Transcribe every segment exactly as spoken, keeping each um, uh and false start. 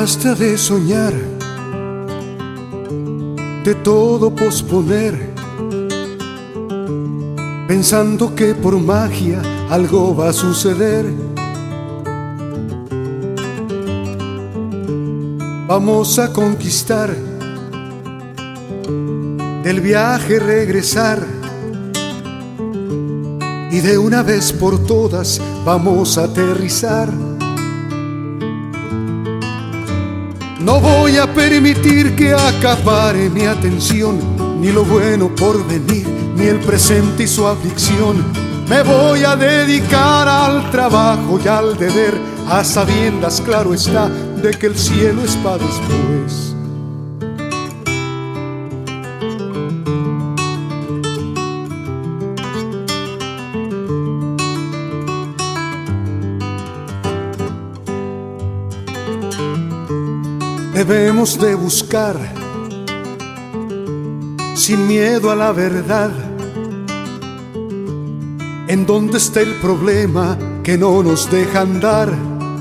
basta de soñar, de todo posponer, pensando que por magia algo va a suceder. Vamos a conquistar, del viaje regresar, y de una vez por todas vamos a aterrizar. No voy a permitir que acapare mi atención, ni lo bueno por venir, ni el presente y su aflicción. Me voy a dedicar al trabajo y al deber, a sabiendas, claro está, de que el cielo es para después. Debemos de buscar, sin miedo a la verdad, en dónde está el problema que no nos deja andar.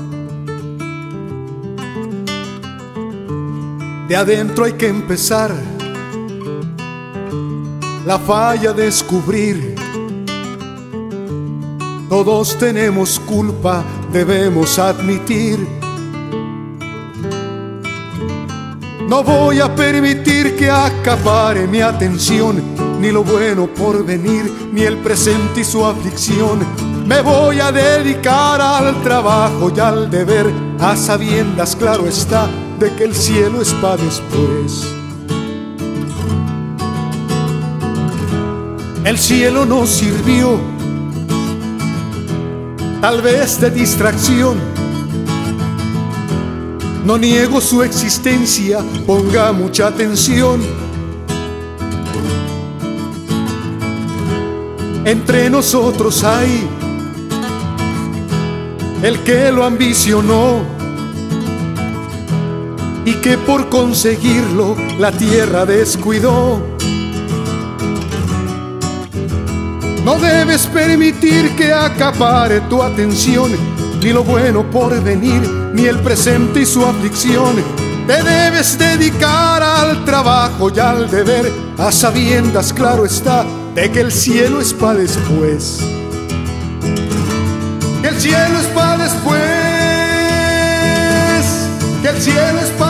De adentro hay que empezar, la falla descubrir. Todos tenemos culpa, debemos admitir. No voy a permitir que acapare mi atención, ni lo bueno por venir, ni el presente y su aflicción. Me voy a dedicar al trabajo y al deber, a sabiendas, claro está, de que el cielo es para después. El cielo nos sirvió, tal vez de distracción. No niego su existencia, ponga mucha atención. Entre nosotros hay el que lo ambicionó y que por conseguirlo la tierra descuidó. No debes permitir que acapare tu atención, ni lo bueno por venir, ni el presente y su aflicción. Te debes dedicar al trabajo y al deber, a sabiendas, claro está, de que el cielo es para después. Que el cielo es para después, que el cielo es para